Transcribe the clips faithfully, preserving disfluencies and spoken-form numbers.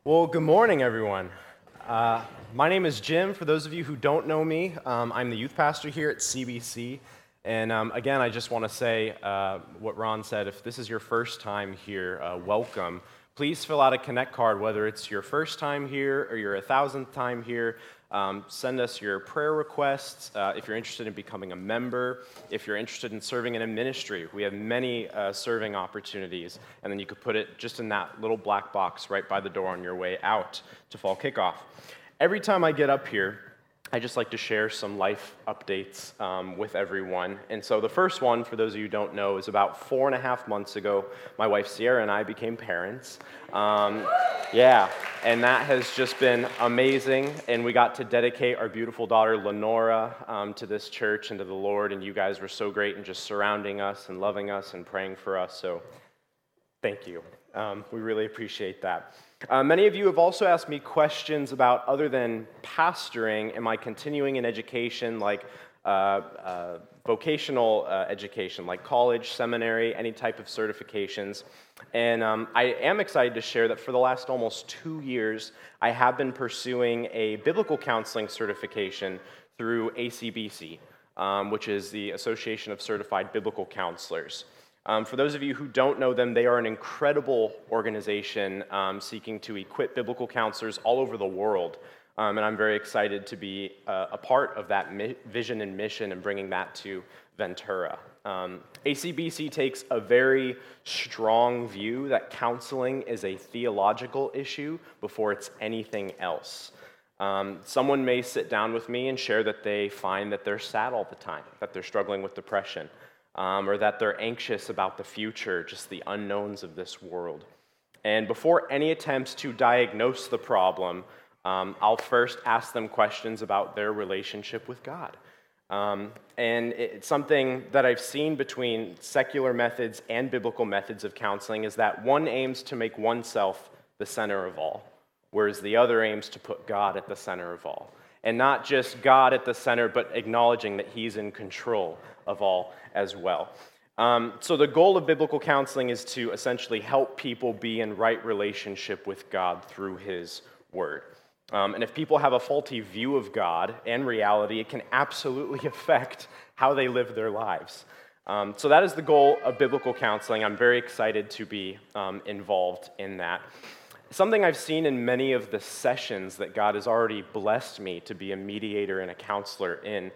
Well, good morning, everyone. Uh, my name is Jim. For those of you who don't know me, um, I'm the youth pastor here at C B C. And um, again, I just want to say uh, what Ron said. If this is your first time here, uh, welcome. Please fill out a Connect card, whether it's your first time here or your a thousandth time here. Um, send us your prayer requests uh, if you're interested in becoming a member, if you're interested in serving in a ministry. We have many uh, serving opportunities, and then you could put it just in that little black box right by the door on your way out to fall kickoff. Every time I get up here, I just like to share some life updates um, with everyone. And so the first one, for those of you who don't know, is about four and a half months ago, my wife Sierra and I became parents. Um, yeah, and that has just been amazing. And we got to dedicate our beautiful daughter Lenora um, to this church and to the Lord. And you guys were so great in just surrounding us and loving us and praying for us. So thank you. Um, we really appreciate that. Uh, many of you have also asked me questions about, other than pastoring, am I continuing in education, like uh, uh, vocational uh, education, like college, seminary, any type of certifications. And um, I am excited to share that for the last almost two years, I have been pursuing a biblical counseling certification through A C B C, um, which is the Association of Certified Biblical Counselors. Um, for those of you who don't know them, they are an incredible organization um, seeking to equip biblical counselors all over the world. Um, and I'm very excited to be uh, a part of that mi- vision and mission and bringing that to Ventura. Um, A C B C takes a very strong view that counseling is a theological issue before it's anything else. Um, someone may sit down with me and share that they find that they're sad all the time, that they're struggling with depression. Um, or that they're anxious about the future, just the unknowns of this world. And before any attempts to diagnose the problem, um, I'll first ask them questions about their relationship with God. Um, and it's something that I've seen between secular methods and biblical methods of counseling is that one aims to make oneself the center of all, whereas the other aims to put God at the center of all. And not just God at the center, but acknowledging that He's in control of all as well. Um, so the goal of biblical counseling is to essentially help people be in right relationship with God through His Word. Um, and if people have a faulty view of God and reality, it can absolutely affect how they live their lives. Um, so that is the goal of biblical counseling. I'm very excited to be um, involved in that. Something I've seen in many of the sessions that God has already blessed me to be a mediator and a counselor in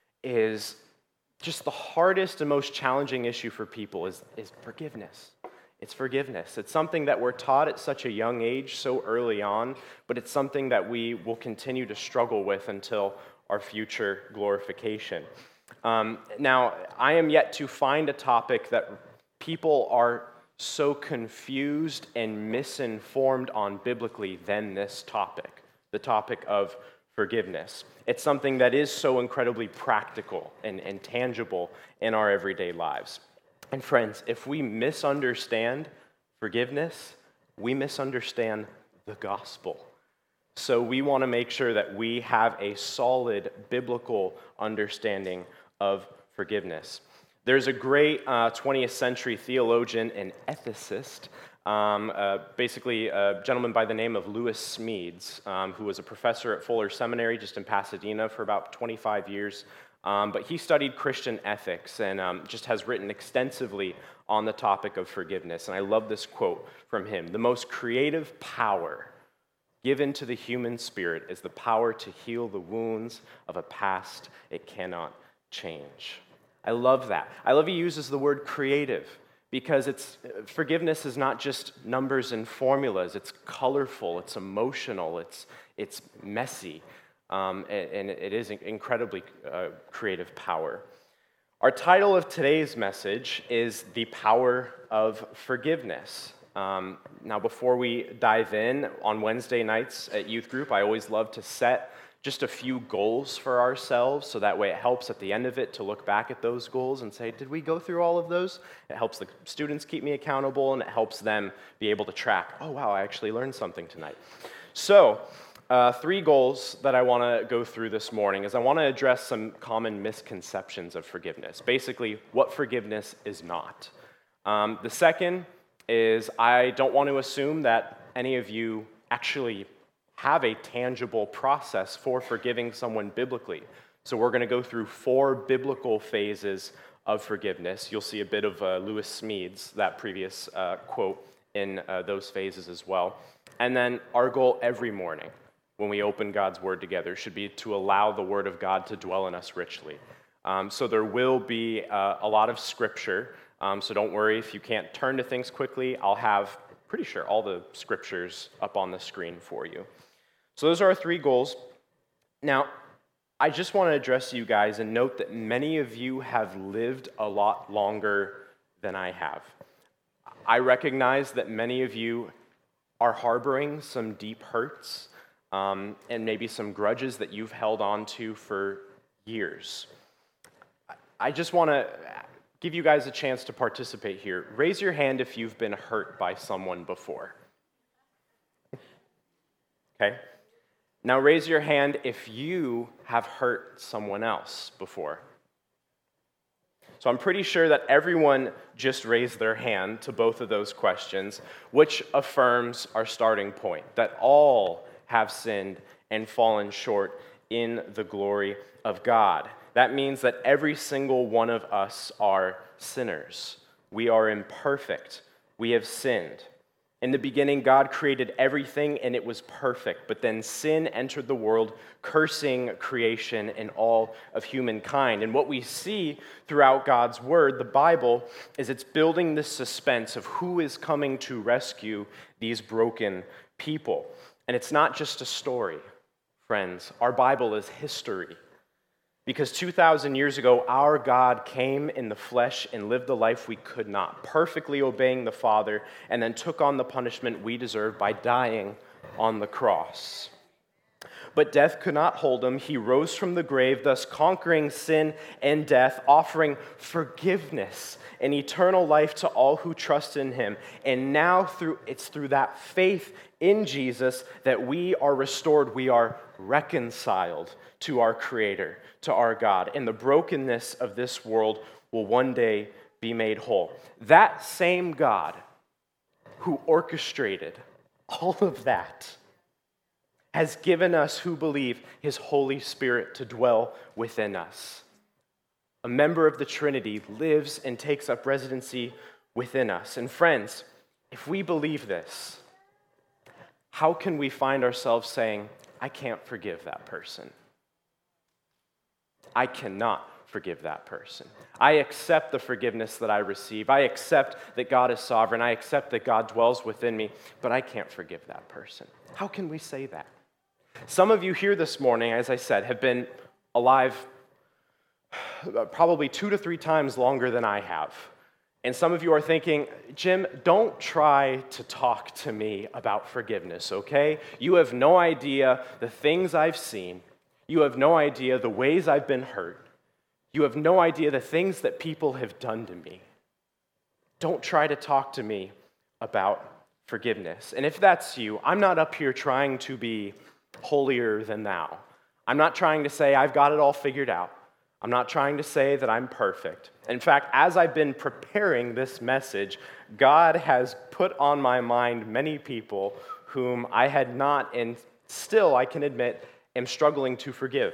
is just the hardest and most challenging issue for people is, is forgiveness. It's forgiveness. It's something that we're taught at such a young age, so early on, but it's something that we will continue to struggle with until our future glorification. Um, now, I am yet to find a topic that people are so confused and misinformed on biblically than this topic, the topic of forgiveness. It's something that is so incredibly practical and, and tangible in our everyday lives. And friends, if we misunderstand forgiveness, we misunderstand the gospel. So we want to make sure that we have a solid biblical understanding of forgiveness. There's a great uh, twentieth century theologian and ethicist, um, uh, basically a gentleman by the name of Lewis Smedes, um, who was a professor at Fuller Seminary just in Pasadena for about twenty-five years. Um, but he studied Christian ethics and um, just has written extensively on the topic of forgiveness. And I love this quote from him. "The most creative power given to the human spirit is the power to heal the wounds of a past it cannot change." I love that. I love he uses the word creative because it's forgiveness is not just numbers and formulas. It's colorful, it's emotional, it's it's messy, um, and, and it is incredibly uh, creative power. Our title of today's message is The Power of Forgiveness. Um, now, before we dive in, on Wednesday nights at youth group, I always love to set just a few goals for ourselves, so that way it helps at the end of it to look back at those goals and say, did we go through all of those? It helps the students keep me accountable, and it helps them be able to track, oh wow, I actually learned something tonight. So, uh, three goals that I want to go through this morning is I want to address some common misconceptions of forgiveness. Basically, what forgiveness is not. Um, the second is I don't want to assume that any of you actually have a tangible process for forgiving someone biblically. So we're going to go through four biblical phases of forgiveness. You'll see a bit of uh, Lewis Smedes, that previous uh, quote, in uh, those phases as well. And then our goal every morning when we open God's Word together should be to allow the Word of God to dwell in us richly. Um, so there will be uh, a lot of scripture, um, so don't worry if you can't turn to things quickly. I'll have, pretty sure, all the scriptures up on the screen for you. So those are our three goals. Now, I just want to address you guys and note that many of you have lived a lot longer than I have. I recognize that many of you are harboring some deep hurts um, and maybe some grudges that you've held on to for years. I just want to give you guys a chance to participate here. Raise your hand if you've been hurt by someone before. Okay? Now raise your hand if you have hurt someone else before. So I'm pretty sure that everyone just raised their hand to both of those questions, which affirms our starting point, that all have sinned and fallen short in the glory of God. That means that every single one of us are sinners. We are imperfect. We have sinned. In the beginning, God created everything and it was perfect, but then sin entered the world, cursing creation and all of humankind. And what we see throughout God's word, the Bible, is it's building this suspense of who is coming to rescue these broken people. And it's not just a story, friends. Our Bible is history. Because two thousand years ago, our God came in the flesh and lived the life we could not, perfectly obeying the Father, and then took on the punishment we deserve by dying on the cross. But death could not hold him. He rose from the grave, thus conquering sin and death, offering forgiveness and eternal life to all who trust in him. And now through it's through that faith in Jesus that we are restored. We are reconciled to our Creator, to our God. And the brokenness of this world will one day be made whole. That same God who orchestrated all of that has given us who believe his Holy Spirit to dwell within us. A member of the Trinity lives and takes up residency within us. And friends, if we believe this, how can we find ourselves saying, I can't forgive that person? I cannot forgive that person. I accept the forgiveness that I receive. I accept that God is sovereign. I accept that God dwells within me, but I can't forgive that person. How can we say that? Some of you here this morning, as I said, have been alive probably two to three times longer than I have. And some of you are thinking, Jim, don't try to talk to me about forgiveness, okay? You have no idea the things I've seen. You have no idea the ways I've been hurt. You have no idea the things that people have done to me. Don't try to talk to me about forgiveness. And if that's you, I'm not up here trying to be holier than thou. I'm not trying to say I've got it all figured out. I'm not trying to say that I'm perfect. In fact, as I've been preparing this message, God has put on my mind many people whom I had not, and still, I can admit, am struggling to forgive.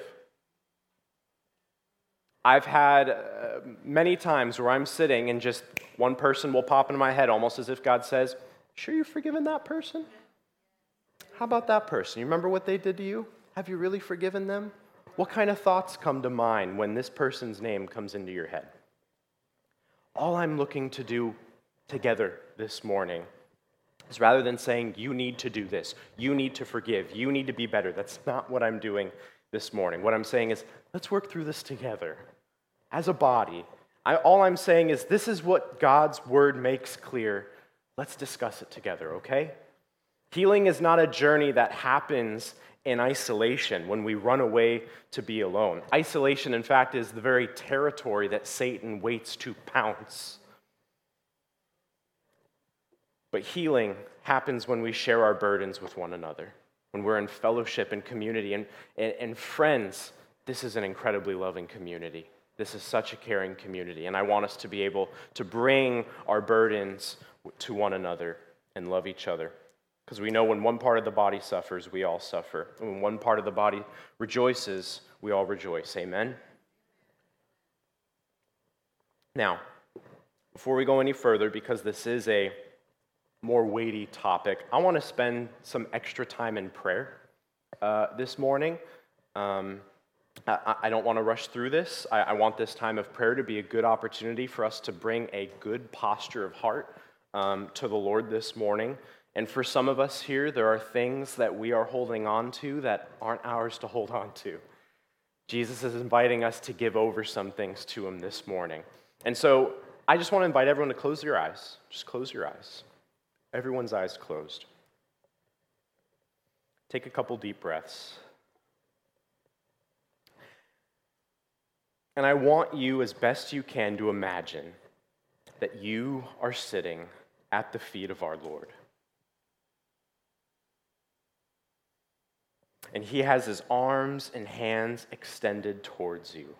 I've had uh, many times where I'm sitting and just one person will pop into my head almost as if God says, sure you've forgiven that person? How about that person? You remember what they did to you? Have you really forgiven them? What kind of thoughts come to mind when this person's name comes into your head? All I'm looking to do together this morning is rather than saying, you need to do this, you need to forgive, you need to be better. That's not what I'm doing this morning. What I'm saying is, let's work through this together as a body. I, all I'm saying is, this is what God's word makes clear. Let's discuss it together, okay? Healing is not a journey that happens in isolation when we run away to be alone. Isolation, in fact, is the very territory that Satan waits to pounce. But healing happens when we share our burdens with one another, when we're in fellowship and community. And, and, and friends, this is an incredibly loving community. This is such a caring community. And I want us to be able to bring our burdens to one another and love each other. Because we know when one part of the body suffers, we all suffer. And when one part of the body rejoices, we all rejoice. Amen? Now, before we go any further, because this is a more weighty topic, I want to spend some extra time in prayer uh, this morning. Um, I, I don't want to rush through this. I, I want this time of prayer to be a good opportunity for us to bring a good posture of heart um, to the Lord this morning. And for some of us here, there are things that we are holding on to that aren't ours to hold on to. Jesus is inviting us to give over some things to him this morning. And so I just want to invite everyone to close your eyes. Just close your eyes. Everyone's eyes closed. Take a couple deep breaths. And I want you, as best you can, to imagine that you are sitting at the feet of our Lord. And he has his arms and hands extended towards you.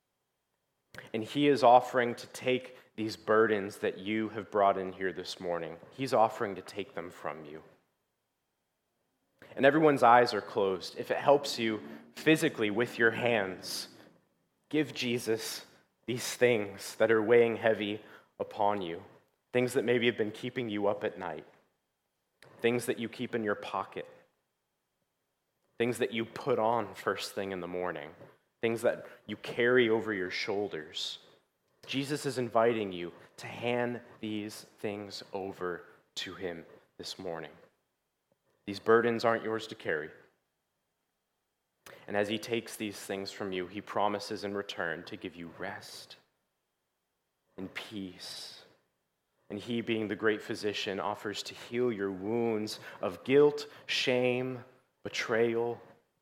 And he is offering to take these burdens that you have brought in here this morning. He's offering to take them from you. And everyone's eyes are closed. If it helps you physically with your hands, give Jesus these things that are weighing heavy upon you. Things that maybe have been keeping you up at night. Things that you keep in your pocket. Things that you put on first thing in the morning. Things that you carry over your shoulders. Jesus is inviting you to hand these things over to him this morning. These burdens aren't yours to carry. And as he takes these things from you, he promises in return to give you rest and peace. And he, being the great physician, offers to heal your wounds of guilt, shame, betrayal,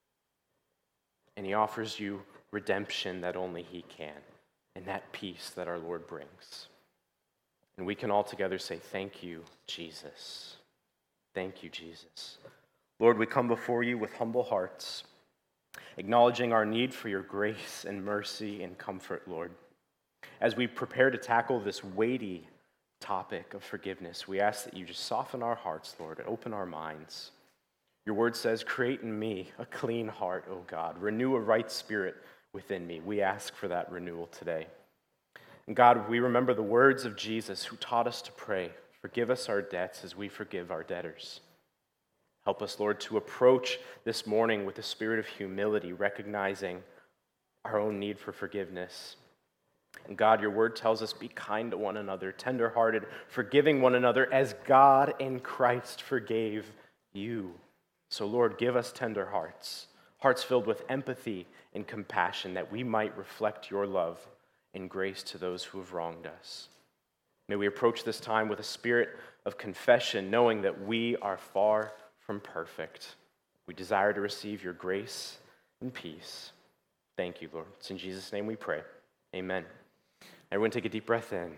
and he offers you redemption that only he can, and that peace that our Lord brings. And we can all together say, thank you, Jesus. Thank you, Jesus. Lord, we come before you with humble hearts, acknowledging our need for your grace and mercy and comfort, Lord. As we prepare to tackle this weighty topic of forgiveness, we ask that you just soften our hearts, Lord, and open our minds. Your word says, create in me a clean heart, O God. Renew a right spirit within me. We ask for that renewal today. And God, we remember the words of Jesus who taught us to pray, forgive us our debts as we forgive our debtors. Help us, Lord, to approach this morning with a spirit of humility, recognizing our own need for forgiveness. And God, your word tells us, be kind to one another, tenderhearted, forgiving one another as God in Christ forgave you. So, Lord, give us tender hearts, hearts filled with empathy and compassion, that we might reflect your love and grace to those who have wronged us. May we approach this time with a spirit of confession, knowing that we are far from perfect. We desire to receive your grace and peace. Thank you, Lord. It's in Jesus' name we pray. Amen. Everyone take a deep breath in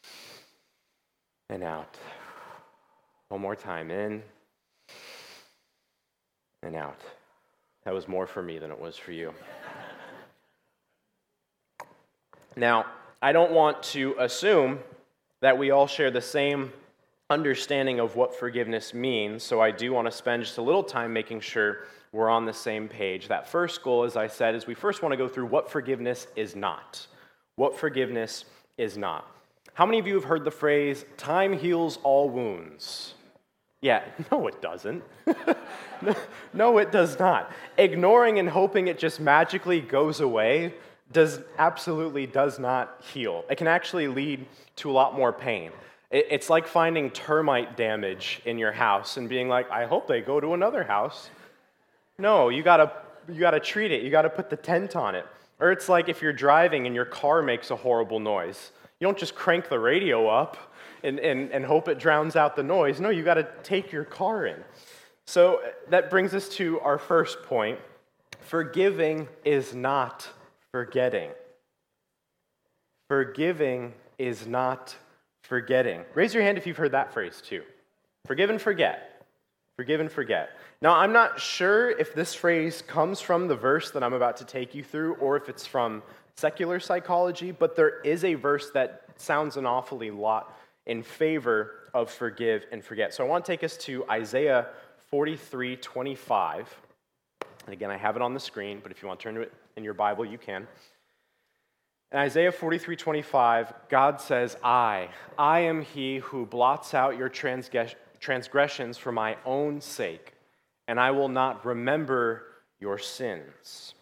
and out. One more time, in and out. That was more for me than it was for you. Now, I don't want to assume that we all share the same understanding of what forgiveness means, so I do want to spend just a little time making sure we're on the same page. That first goal, as I said, is we first want to go through what forgiveness is not. What forgiveness is not. How many of you have heard the phrase, time heals all wounds? Yeah, no it doesn't. no, no, it does not. Ignoring and hoping it just magically goes away does absolutely does not heal. It can actually lead to a lot more pain. It, it's like finding termite damage in your house and being like, I hope they go to another house. No, you gotta you gotta treat it. You gotta put the tent on it. Or it's like if you're driving and your car makes a horrible noise. You don't just crank the radio up and, and, and hope it drowns out the noise. No, you got to take your car in. So that brings us to our first point. Forgiving is not forgetting. Forgiving is not forgetting. Raise your hand if you've heard that phrase too. Forgive and forget. Forgive and forget. Now, I'm not sure if this phrase comes from the verse that I'm about to take you through or if it's from secular psychology, but there is a verse that sounds an awfully lot in favor of forgive and forget. So I want to take us to Isaiah forty-three twenty-five. And again, I have it on the screen, but if you want to turn to it in your Bible, you can. In Isaiah forty-three twenty-five, God says, I, I am he who blots out your transgressions for my own sake, and I will not remember your sins.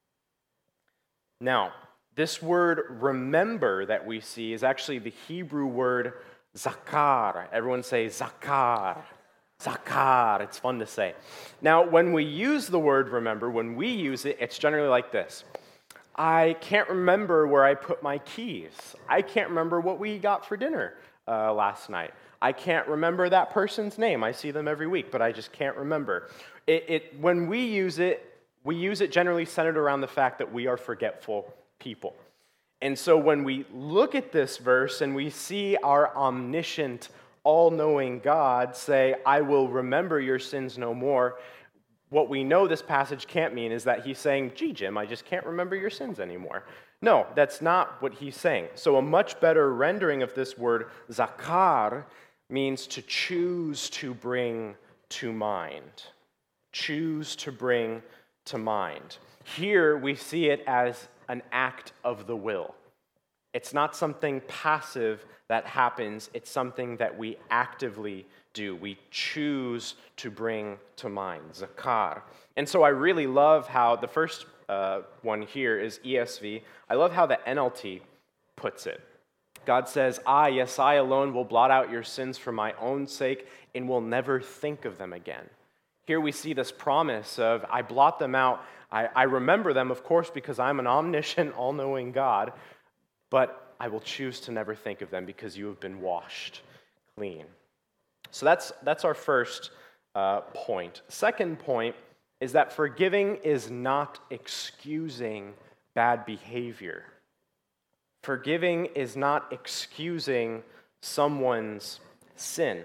Now, this word remember that we see is actually the Hebrew word zakar. Everyone say zakar. Zakar. It's fun to say. Now, when we use the word remember, when we use it, it's generally like this. I can't remember where I put my keys. I can't remember what we got for dinner uh, last night. I can't remember that person's name. I see them every week, but I just can't remember. It, it, when we use it, we use it generally centered around the fact that we are forgetful people. And so when we look at this verse and we see our omniscient, all-knowing God say, I will remember your sins no more, what we know this passage can't mean is that he's saying, gee, Jim, I just can't remember your sins anymore. No, that's not what he's saying. So a much better rendering of this word, zakar, means to choose to bring to mind. Choose to bring to mind. Here we see it as an act of the will. It's not something passive that happens. It's something that we actively do. We choose to bring to mind, zakar. And so I really love how the first uh, one here is E S V. I love how the N L T puts it. God says, I, yes, I alone will blot out your sins for my own sake and will never think of them again. Here we see this promise of, I blot them out. I, I remember them, of course, because I'm an omniscient, all-knowing God, but I will choose to never think of them because you have been washed clean. So that's, that's our first uh, point. Second point is that forgiving is not excusing bad behavior. Forgiving is not excusing someone's sin.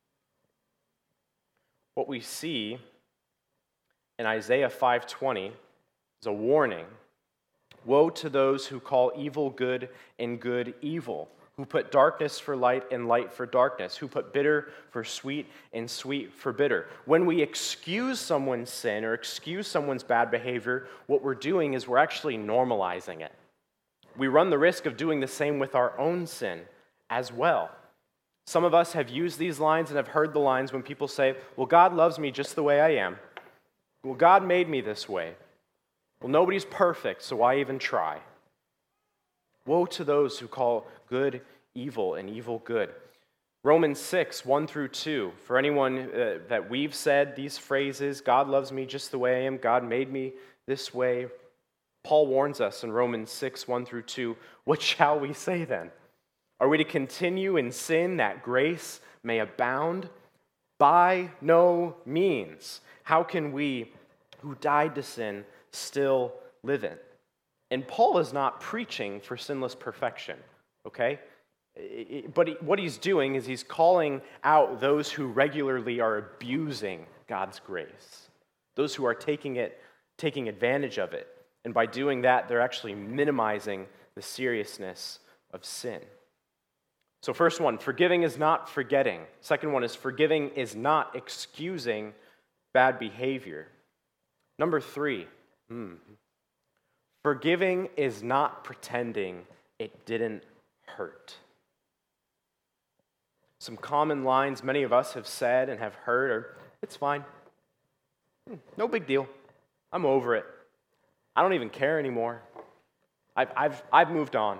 What we see in Isaiah five twenty is a warning. Woe to those who call evil good and good evil, who put darkness for light and light for darkness, who put bitter for sweet and sweet for bitter. When we excuse someone's sin or excuse someone's bad behavior, what we're doing is we're actually normalizing it. We run the risk of doing the same with our own sin as well. Some of us have used these lines and have heard the lines when people say, well, God loves me just the way I am. Well, God made me this way. Well, nobody's perfect, so why even try? Woe to those who call good evil and evil good. Romans six, one through two. For anyone uh, that we've said these phrases, God loves me just the way I am, God made me this way. Paul warns us in Romans six, one through two, what shall we say then? Are we to continue in sin that grace may abound? By no means. How can we who died to sin still live in? And Paul is not preaching for sinless perfection, okay? But what he's doing is he's calling out those who regularly are abusing God's grace, those who are taking it, taking advantage of it. And by doing that, they're actually minimizing the seriousness of sin. So first one, forgiving is not forgetting. Second one is forgiving is not excusing bad behavior. Number three, hmm, forgiving is not pretending it didn't hurt. Some common lines many of us have said and have heard are, it's fine. No big deal. I'm over it. I don't even care anymore. I've, I've, I've moved on.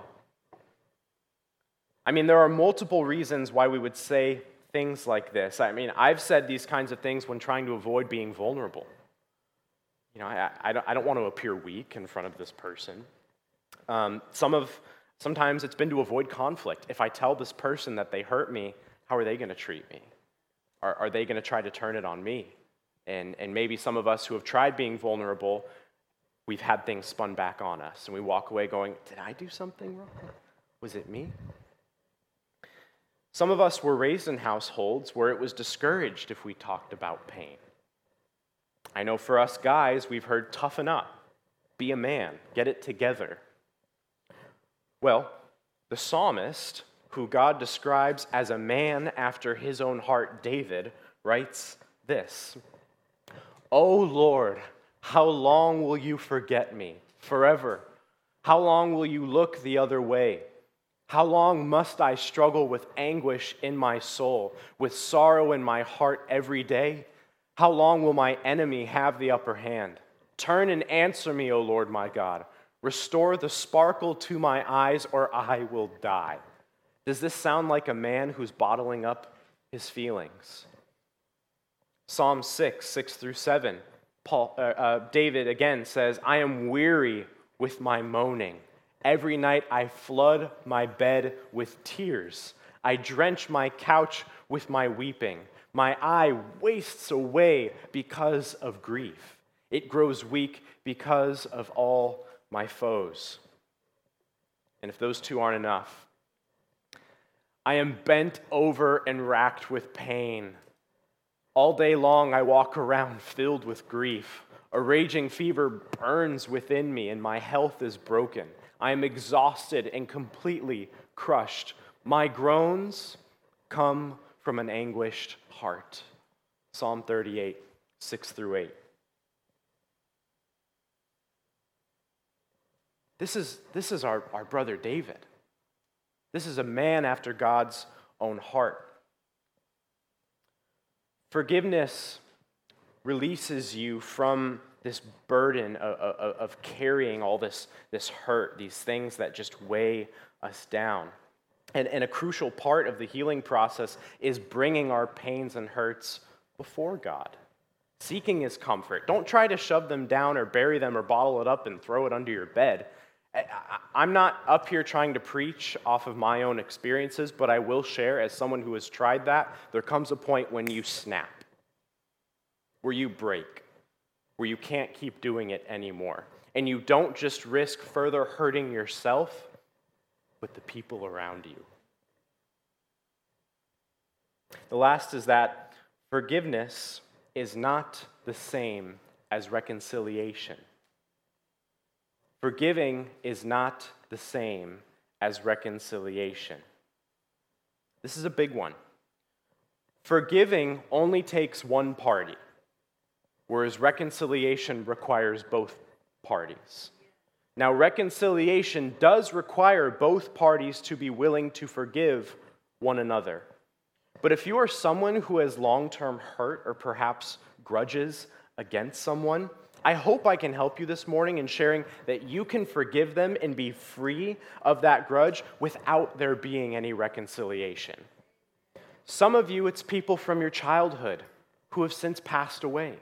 I mean, there are multiple reasons why we would say things like this. I mean, I've said these kinds of things when trying to avoid being vulnerable. You know, I, I, don't, I don't want to appear weak in front of this person. Um, some of, sometimes it's been to avoid conflict. If I tell this person that they hurt me, how are they going to treat me? Are, are they going to try to turn it on me? And, and maybe some of us who have tried being vulnerable, we've had things spun back on us, and we walk away going, did I do something wrong? Was it me? Some of us were raised in households where it was discouraged if we talked about pain. I know for us guys, we've heard toughen up, be a man, get it together. Well, the psalmist, who God describes as a man after his own heart, David, writes this: "O Lord, how long will you forget me? Forever. How long will you look the other way? How long must I struggle with anguish in my soul, with sorrow in my heart every day? How long will my enemy have the upper hand? Turn and answer me, O Lord my God. Restore the sparkle to my eyes, or I will die." Does this sound like a man who's bottling up his feelings? Psalm six, six through seven, Paul, uh, uh, David again says, "I am weary with my moaning. Every night I flood my bed with tears. I drench my couch with my weeping. My eye wastes away because of grief. It grows weak because of all my foes." And if those two aren't enough, "I am bent over and racked with pain. All day long I walk around filled with grief. A raging fever burns within me, and my health is broken. I am exhausted and completely crushed. My groans come from an anguished heart." Psalm thirty-eight, six through eight. This is, this is our, our brother David. This is a man after God's own heart. Forgiveness releases you from this burden of, of, of carrying all this, this hurt, these things that just weigh us down. And, and a crucial part of the healing process is bringing our pains and hurts before God, seeking his comfort. Don't try to shove them down or bury them or bottle it up and throw it under your bed. I, I'm not up here trying to preach off of my own experiences, but I will share, as someone who has tried that, there comes a point when you snap, where you break, where you can't keep doing it anymore. And you don't just risk further hurting yourself, but the people around you. The last is that forgiveness is not the same as reconciliation. Forgiving is not the same as reconciliation. This is a big one. Forgiving only takes one party, whereas reconciliation requires both parties. Now, reconciliation does require both parties to be willing to forgive one another. But if you are someone who has long-term hurt or perhaps grudges against someone, I hope I can help you this morning in sharing that you can forgive them and be free of that grudge without there being any reconciliation. Some of you, it's people from your childhood who have since passed away.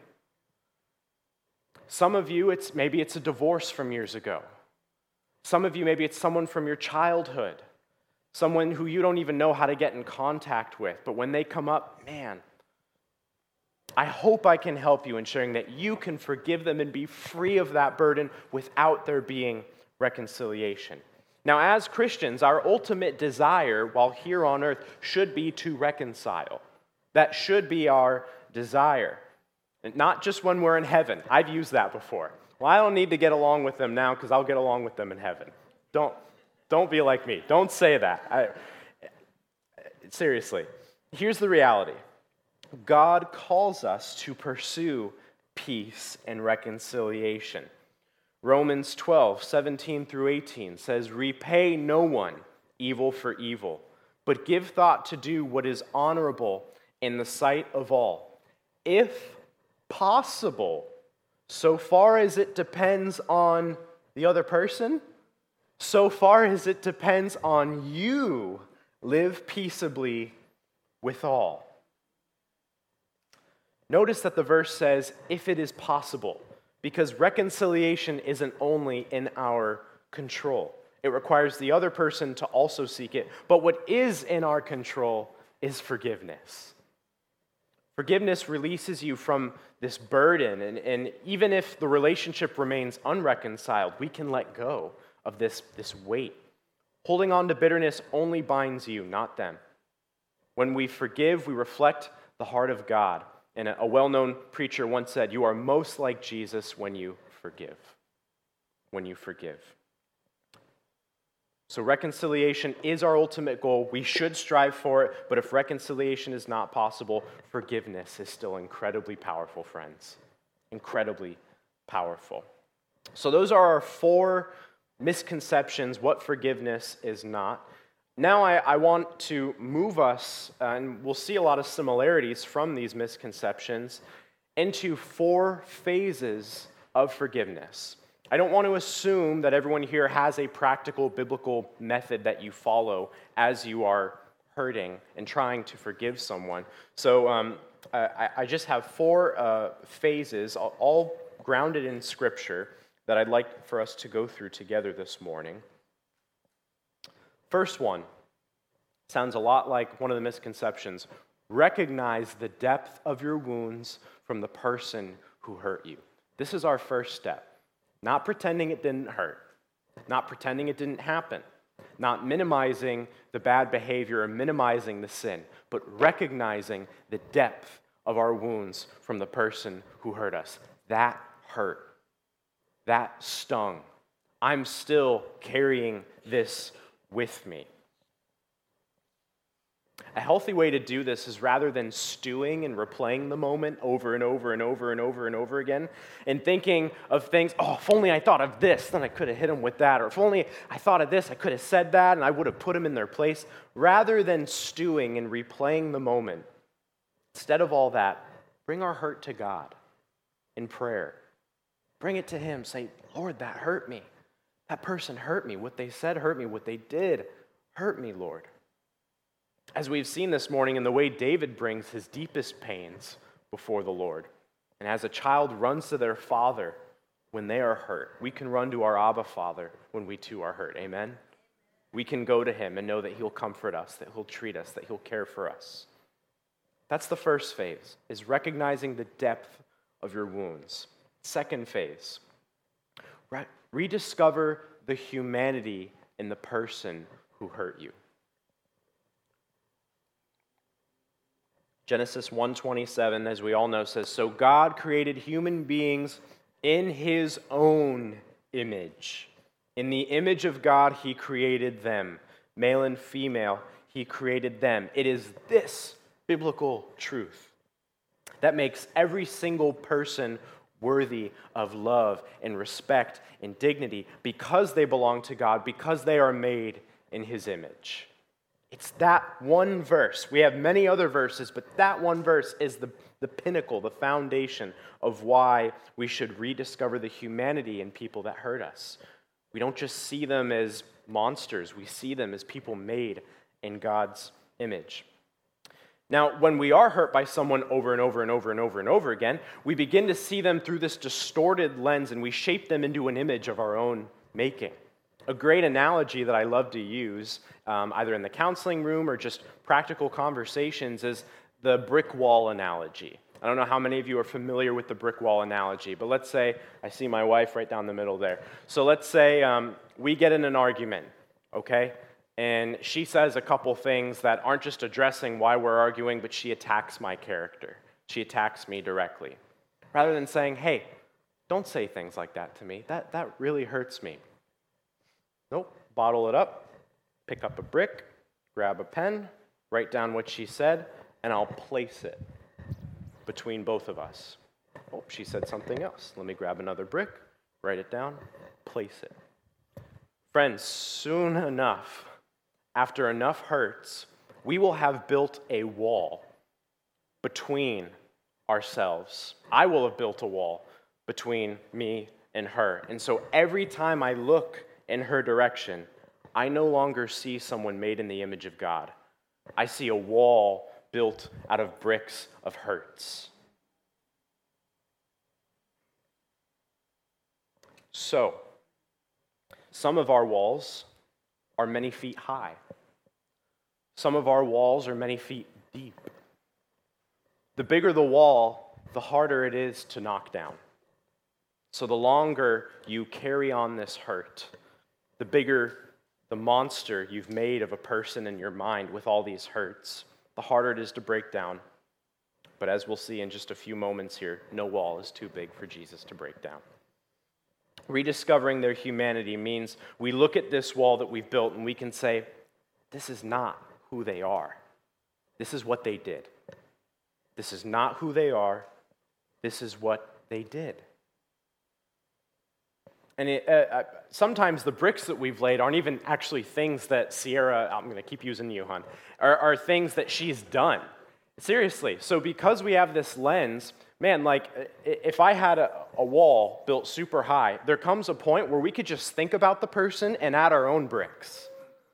Some of you, it's maybe it's a divorce from years ago. Some of you, maybe it's someone from your childhood, someone who you don't even know how to get in contact with, but when they come up, man, I hope I can help you in sharing that you can forgive them and be free of that burden without there being reconciliation. Now, as Christians, our ultimate desire while here on earth should be to reconcile. That should be our desire. And not just when we're in heaven. I've used that before. Well, I don't need to get along with them now because I'll get along with them in heaven. Don't, don't be like me. Don't say that. I, seriously, here's the reality. God calls us to pursue peace and reconciliation. Romans twelve, seventeen through eighteen says, "Repay no one evil for evil, but give thought to do what is honorable in the sight of all, if possible, so far as it depends on the other person, so far as it depends on you, live peaceably with all." Notice that the verse says, if it is possible, because reconciliation isn't only in our control. It requires the other person to also seek it. But what is in our control is forgiveness. Forgiveness releases you from this burden, and, and even if the relationship remains unreconciled, we can let go of this, this weight. Holding on to bitterness only binds you, not them. When we forgive, we reflect the heart of God. And a well-known preacher once said, "You are most like Jesus when you forgive." When you forgive. So reconciliation is our ultimate goal. We should strive for it, but if reconciliation is not possible, forgiveness is still incredibly powerful, friends. Incredibly powerful. So those are our four misconceptions, what forgiveness is not. Now I, I want to move us, uh, and we'll see a lot of similarities from these misconceptions, into four phases of forgiveness. I don't want to assume that everyone here has a practical biblical method that you follow as you are hurting and trying to forgive someone. So um, I, I just have four uh, phases, all grounded in Scripture, that I'd like for us to go through together this morning. First one sounds a lot like one of the misconceptions. Recognize the depth of your wounds from the person who hurt you. This is our first step. Not pretending it didn't hurt. Not pretending it didn't happen. Not minimizing the bad behavior or minimizing the sin, but recognizing the depth of our wounds from the person who hurt us. That hurt. That stung. I'm still carrying this with me. A healthy way to do this is rather than stewing and replaying the moment over and over and over and over and over again and thinking of things, oh, if only I thought of this, then I could have hit him with that. Or if only I thought of this, I could have said that and I would have put him in their place. Rather than stewing and replaying the moment, instead of all that, bring our hurt to God in prayer. Bring it to Him. Say, Lord, that hurt me. That person hurt me. What they said hurt me. What they did hurt me, Lord. As we've seen this morning in the way David brings his deepest pains before the Lord. And as a child runs to their father when they are hurt, we can run to our Abba Father when we too are hurt. Amen? We can go to Him and know that He'll comfort us, that He'll treat us, that He'll care for us. That's the first phase, is recognizing the depth of your wounds. Second phase, right? Rediscover the humanity in the person who hurt you. Genesis one twenty-seven, as we all know, says, "So God created human beings in His own image. In the image of God, He created them. Male and female, He created them." It is this biblical truth that makes every single person worthy of love and respect and dignity because they belong to God, because they are made in His image. It's that one verse. We have many other verses, but that one verse is the, the pinnacle, the foundation of why we should rediscover the humanity in people that hurt us. We don't just see them as monsters. We see them as people made in God's image. Now, when we are hurt by someone over and over and over and over and over again, we begin to see them through this distorted lens and we shape them into an image of our own making. A great analogy that I love to use, um, either in the counseling room or just practical conversations, is the brick wall analogy. I don't know how many of you are familiar with the brick wall analogy, but let's say, I see my wife right down the middle there. So let's say um, we get in an argument, okay? And she says a couple things that aren't just addressing why we're arguing, but she attacks my character. She attacks me directly. Rather than saying, hey, don't say things like that to me. That, that really hurts me. Nope, bottle it up, pick up a brick, grab a pen, write down what she said, and I'll place it between both of us. Oh, she said something else. Let me grab another brick, write it down, place it. Friends, soon enough, after enough hurts, we will have built a wall between ourselves. I will have built a wall between me and her. And so every time I look in her direction, I no longer see someone made in the image of God. I see a wall built out of bricks of hurts. So, some of our walls are many feet high. Some of our walls are many feet deep. The bigger the wall, the harder it is to knock down. So the longer you carry on this hurt, the bigger the monster you've made of a person in your mind with all these hurts, the harder it is to break down. But as we'll see in just a few moments here, no wall is too big for Jesus to break down. Rediscovering their humanity means we look at this wall that we've built and we can say, this is not who they are. This is what they did. This is not who they are. This is what they did. And it, uh, sometimes the bricks that we've laid aren't even actually things that Sierra, I'm going to keep using you, hon, are, are things that she's done. Seriously. So because we have this lens, man, like if I had a, a wall built super high, there comes a point where we could just think about the person and add our own bricks.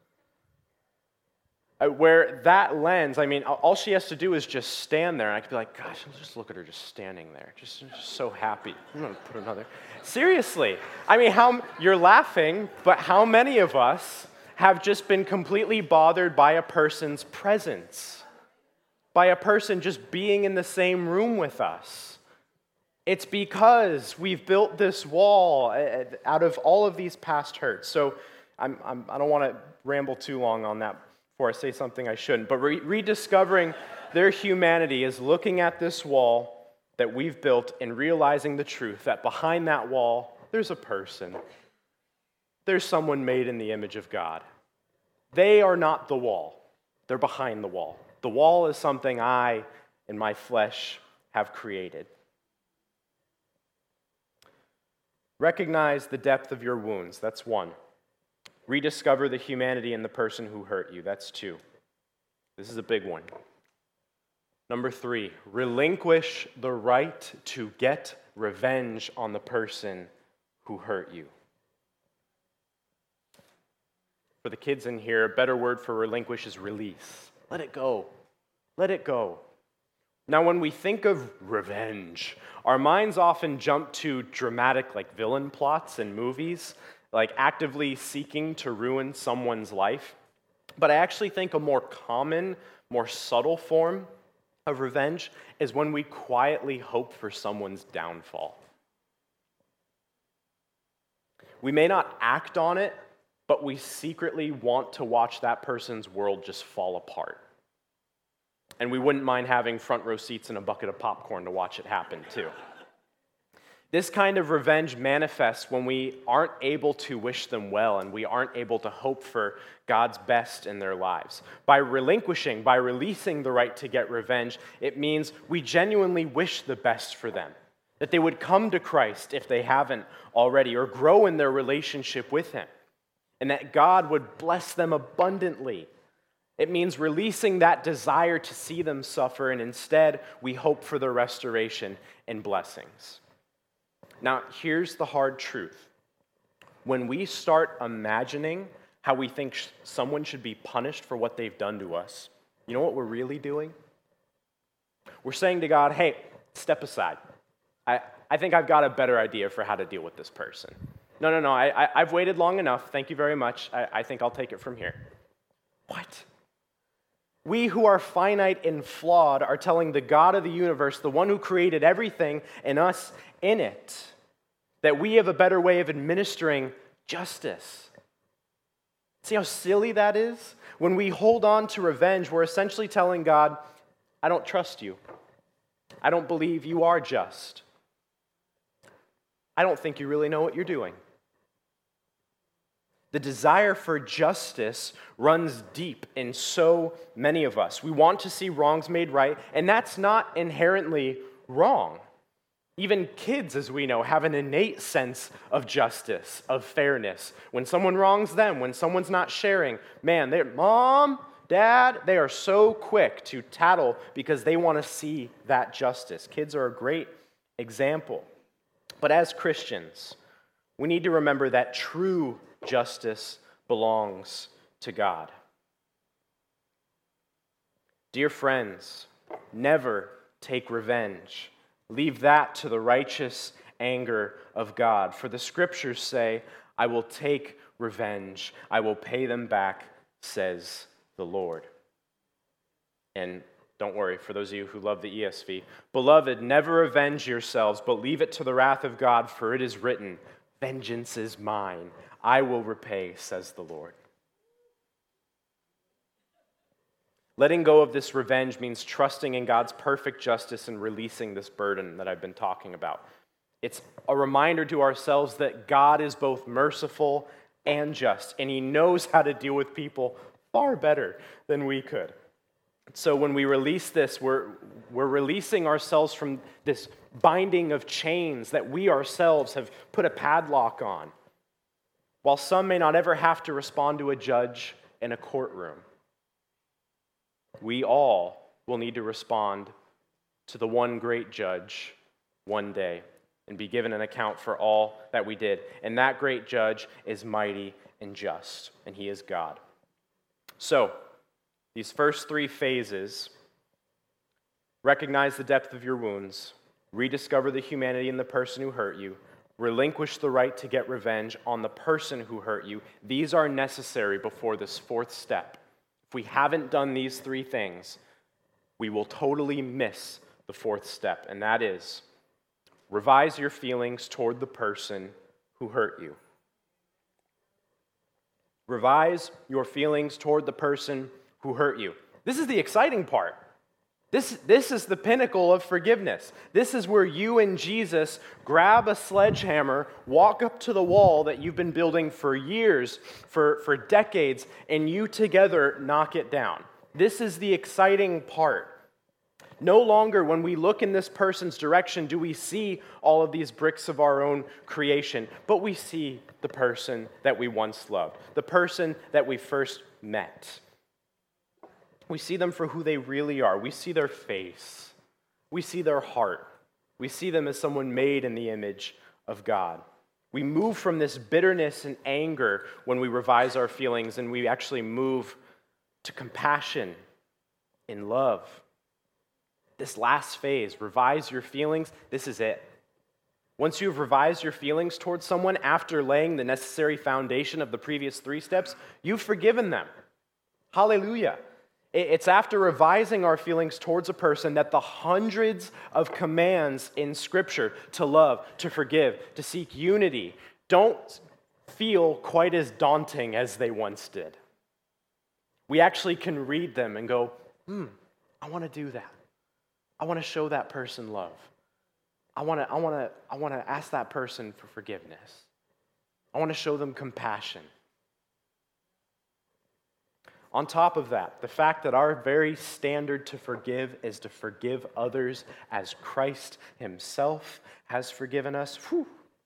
Uh, where that lens, I mean, all she has to do is just stand there, and I could be like, gosh, just look at her just standing there, just, just so happy. I'm going to put another. Seriously. I mean, how you're laughing, but how many of us have just been completely bothered by a person's presence? By a person just being in the same room with us? It's because we've built this wall out of all of these past hurts. So I'm, I'm, I don't want to ramble too long on that before I say something I shouldn't, but re- rediscovering their humanity is looking at this wall that we've built and realizing the truth that behind that wall, there's a person. There's someone made in the image of God. They are not the wall. They're behind the wall. The wall is something I, in my flesh, have created. Recognize the depth of your wounds. That's one. Rediscover the humanity in the person who hurt you. That's two. This is a big one. Number three, relinquish the right to get revenge on the person who hurt you. For the kids in here, a better word for relinquish is release. Let it go. Let it go. Now, when we think of revenge, our minds often jump to dramatic, like villain plots in movies, like actively seeking to ruin someone's life. But I actually think a more common, more subtle form of revenge is when we quietly hope for someone's downfall. We may not act on it, but we secretly want to watch that person's world just fall apart. And we wouldn't mind having front row seats and a bucket of popcorn to watch it happen, too. This kind of revenge manifests when we aren't able to wish them well and we aren't able to hope for God's best in their lives. By relinquishing, by releasing the right to get revenge, it means we genuinely wish the best for them, that they would come to Christ if they haven't already, or grow in their relationship with Him, and that God would bless them abundantly. It means releasing that desire to see them suffer, and instead we hope for their restoration and blessings. Now, here's the hard truth. When we start imagining how we think sh- someone should be punished for what they've done to us, you know what we're really doing? We're saying to God, hey, step aside. I, I think I've got a better idea for how to deal with this person. No, no, no, I, I, I've waited long enough. Thank you very much. I, I think I'll take it from here. What? We who are finite and flawed are telling the God of the universe, the one who created everything and us in it, that we have a better way of administering justice. See how silly that is? When we hold on to revenge, we're essentially telling God, I don't trust you. I don't believe you are just. I don't think you really know what you're doing. The desire for justice runs deep in so many of us. We want to see wrongs made right, and that's not inherently wrong. Even kids, as we know, have an innate sense of justice, of fairness. When someone wrongs them, when someone's not sharing, man, they're, Mom, Dad, they are so quick to tattle because they want to see that justice. Kids are a great example. But as Christians, we need to remember that true justice belongs to God. Dear friends, never take revenge. Leave that to the righteous anger of God. For the scriptures say, I will take revenge. I will pay them back, says the Lord. And don't worry, for those of you who love the E S V, beloved, never avenge yourselves, but leave it to the wrath of God, for it is written, vengeance is mine. I will repay, says the Lord. Letting go of this revenge means trusting in God's perfect justice and releasing this burden that I've been talking about. It's a reminder to ourselves that God is both merciful and just, and he knows how to deal with people far better than we could. So when we release this, we're, we're releasing ourselves from this binding of chains that we ourselves have put a padlock on. While some may not ever have to respond to a judge in a courtroom, we all will need to respond to the one great judge one day and be given an account for all that we did. And that great judge is mighty and just, and he is God. So, these first three phases: recognize the depth of your wounds, rediscover the humanity in the person who hurt you, relinquish the right to get revenge on the person who hurt you. These are necessary before this fourth step. If we haven't done these three things, we will totally miss the fourth step, and that is revise your feelings toward the person who hurt you. Revise your feelings toward the person who hurt you. This is the exciting part. This, this is the pinnacle of forgiveness. This is where you and Jesus grab a sledgehammer, walk up to the wall that you've been building for years, for, for decades, and you together knock it down. This is the exciting part. No longer, when we look in this person's direction, do we see all of these bricks of our own creation, but we see the person that we once loved, the person that we first met. We see them for who they really are. We see their face. We see their heart. We see them as someone made in the image of God. We move from this bitterness and anger when we revise our feelings, and we actually move to compassion and love. This last phase, revise your feelings, this is it. Once you've revised your feelings towards someone after laying the necessary foundation of the previous three steps, you've forgiven them. Hallelujah. It's after revising our feelings towards a person that the hundreds of commands in Scripture to love, to forgive, to seek unity don't feel quite as daunting as they once did. We actually can read them and go, hmm, I want to do that. I want to show that person love. I want to, I want to, I want to ask that person for forgiveness. I want to show them compassion. On top of that, the fact that our very standard to forgive is to forgive others as Christ himself has forgiven us. Whew.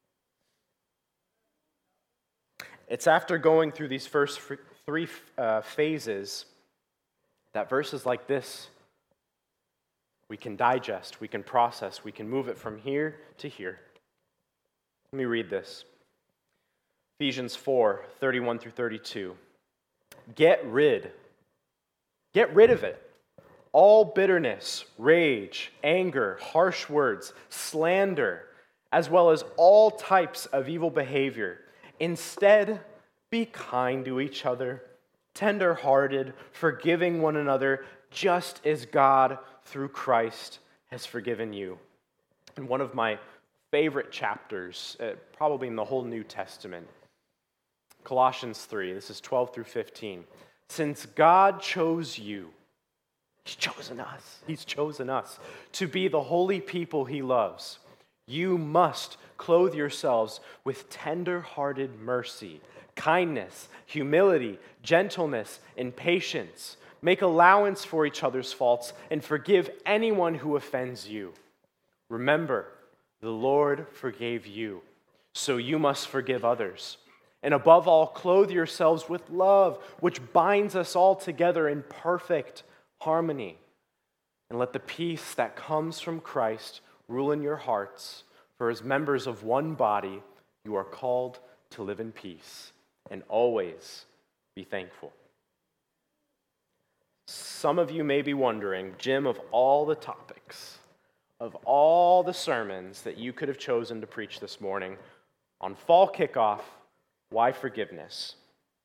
It's after going through these first three uh, phases that verses like this we can digest, we can process, we can move it from here to here. Let me read this. Ephesians four, thirty-one through thirty-two. Get rid, get rid of it. All bitterness, rage, anger, harsh words, slander, as well as all types of evil behavior. Instead, be kind to each other, tender-hearted, forgiving one another, just as God, through Christ, has forgiven you. And one of my favorite chapters, uh, probably in the whole New Testament, Colossians three, this is twelve through fifteen. Since God chose you, He's chosen us, He's chosen us to be the holy people He loves, you must clothe yourselves with tender-hearted mercy, kindness, humility, gentleness, and patience. Make allowance for each other's faults and forgive anyone who offends you. Remember, the Lord forgave you, so you must forgive others. And above all, clothe yourselves with love, which binds us all together in perfect harmony. And let the peace that comes from Christ rule in your hearts, for as members of one body, you are called to live in peace and always be thankful. Some of you may be wondering, Jim, of all the topics, of all the sermons that you could have chosen to preach this morning, on fall kickoff, why forgiveness?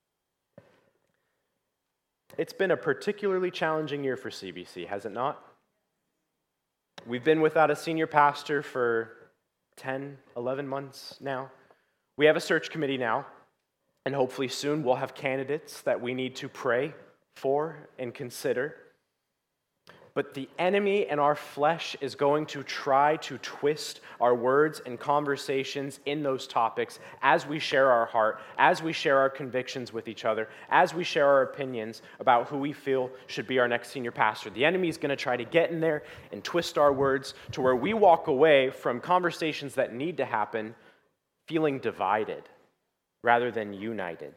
It's been a particularly challenging year for C B C, has it not? We've been without a senior pastor for ten, eleven months now. We have a search committee now, and hopefully soon we'll have candidates that we need to pray for and consider. But the enemy and our flesh is going to try to twist our words and conversations in those topics as we share our heart, as we share our convictions with each other, as we share our opinions about who we feel should be our next senior pastor. The enemy is going to try to get in there and twist our words to where we walk away from conversations that need to happen feeling divided rather than united.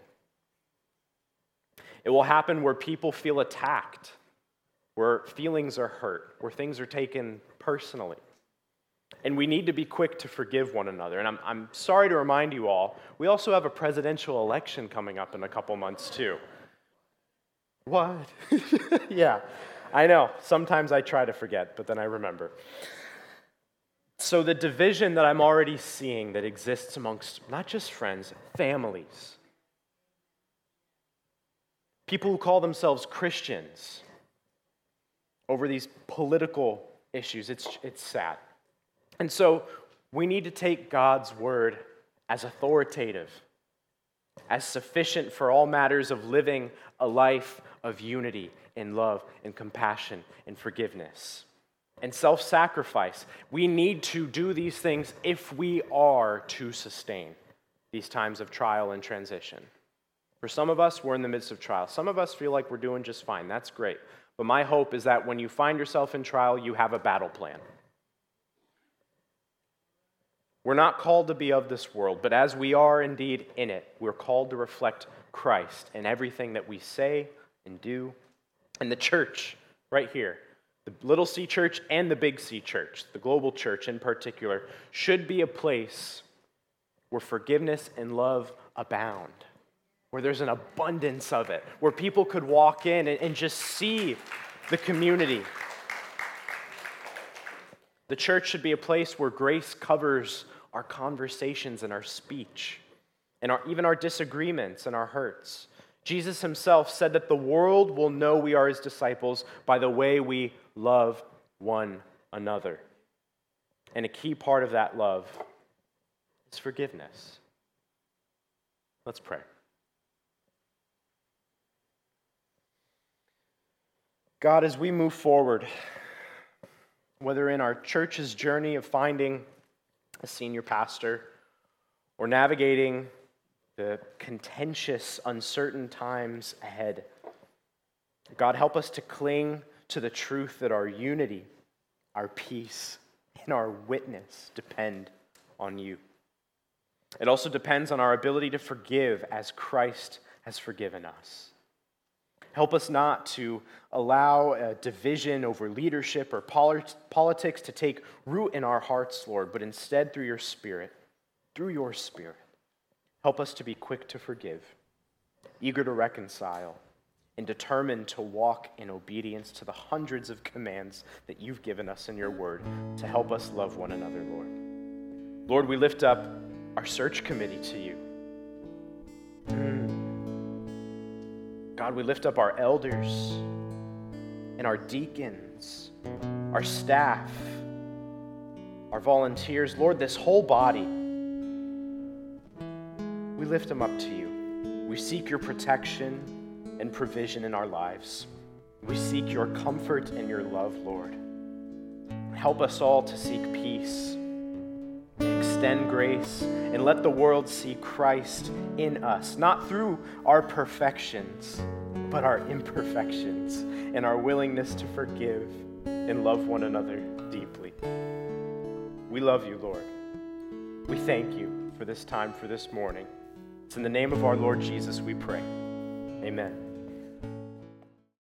It will happen where people feel attacked, where feelings are hurt, where things are taken personally. And we need to be quick to forgive one another. And I'm, I'm sorry to remind you all, we also have a presidential election coming up in a couple months too. What? Yeah, I know. Sometimes I try to forget, but then I remember. So the division that I'm already seeing that exists amongst not just friends, families, people who call themselves Christians, over these political issues. It's, it's sad. And so we need to take God's word as authoritative, as sufficient for all matters of living a life of unity and love and compassion and forgiveness and self-sacrifice. We need to do these things if we are to sustain these times of trial and transition. For some of us, we're in the midst of trial. Some of us feel like we're doing just fine. That's great. But my hope is that when you find yourself in trial, you have a battle plan. We're not called to be of this world, but as we are indeed in it, we're called to reflect Christ in everything that we say and do. And the church, right here, the little C church and the big C church, the global church in particular, should be a place where forgiveness and love abound, where there's an abundance of it, where people could walk in and, and just see the community. The church should be a place where grace covers our conversations and our speech, and our, even our disagreements and our hurts. Jesus himself said that the world will know we are his disciples by the way we love one another. And a key part of that love is forgiveness. Let's pray. God, as we move forward, whether in our church's journey of finding a senior pastor or navigating the contentious, uncertain times ahead, God, help us to cling to the truth that our unity, our peace, and our witness depend on you. It also depends on our ability to forgive as Christ has forgiven us. Help us not to allow a division over leadership or politics to take root in our hearts, Lord, but instead through your Spirit, through your Spirit, help us to be quick to forgive, eager to reconcile, and determined to walk in obedience to the hundreds of commands that you've given us in your word to help us love one another, Lord. Lord, we lift up our search committee to you. Mm. God, we lift up our elders and our deacons, our staff, our volunteers. Lord, this whole body, we lift them up to you. We seek your protection and provision in our lives. We seek your comfort and your love, Lord. Help us all to seek peace, extend grace, and let the world see Christ in us, not through our perfections, but our imperfections and our willingness to forgive and love one another deeply. We love you, Lord. We thank you for this time, for this morning. It's in the name of our Lord Jesus we pray. Amen.